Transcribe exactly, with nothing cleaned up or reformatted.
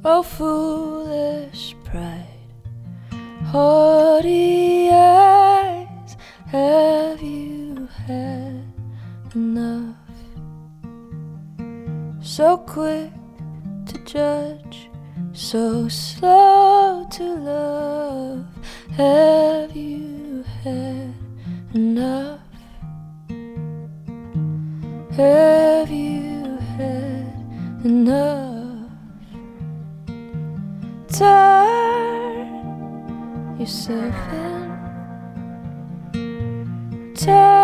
Oh, foolish pride, haughty eyes, have you had enough? So quick to judge, so slow to love, have you had enough? Have you had enough? Turn yourself in, turn